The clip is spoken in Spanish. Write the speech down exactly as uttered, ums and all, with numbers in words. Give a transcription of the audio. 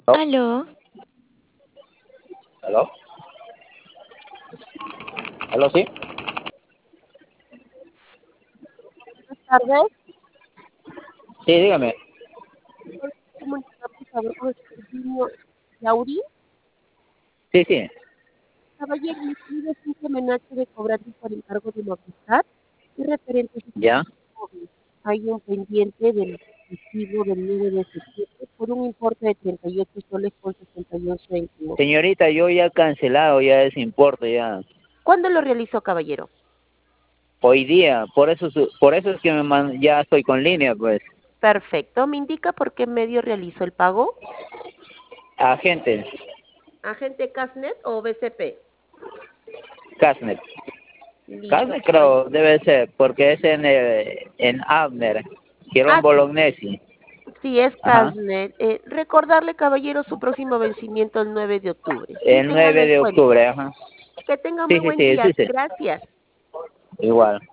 ¿Aló? Aló, ¿Aló? ¿Aló, sí? Buenas tardes. Sí, dígame. ¿Puedo comunicar, por favor, con el señor Yauri? Sí, sí. Caballero, mi pedido es un homenaje de cobrarle por encargo de movilidad y referente a su ¿Ya? móvil. Hay un pendiente del recibo del nueve de septiembre por un importe de treinta y ocho soles con sesenta y un céntimos. Señorita, yo ya he cancelado ya ese importe ya. ¿Cuándo lo realizó, caballero? Hoy día, por eso su- por eso es que me man- ya estoy con línea, pues. Perfecto. ¿Me indica por qué medio realizó el pago? Agente, ¿Agente Casnet o B C P? Casnet. Listo, Casnet caballero. creo debe ser, porque es en, eh, en Abner, Girón Ah, sí. Bolognesi. Sí, es Ajá. Casnet. Eh, recordarle, caballero, su próximo vencimiento el nueve de octubre. Sí, El téngalo nueve en de cuenta. octubre, ajá. Que tenga Sí, muy sí, buen sí, sí, día. sí. Gracias. Igual.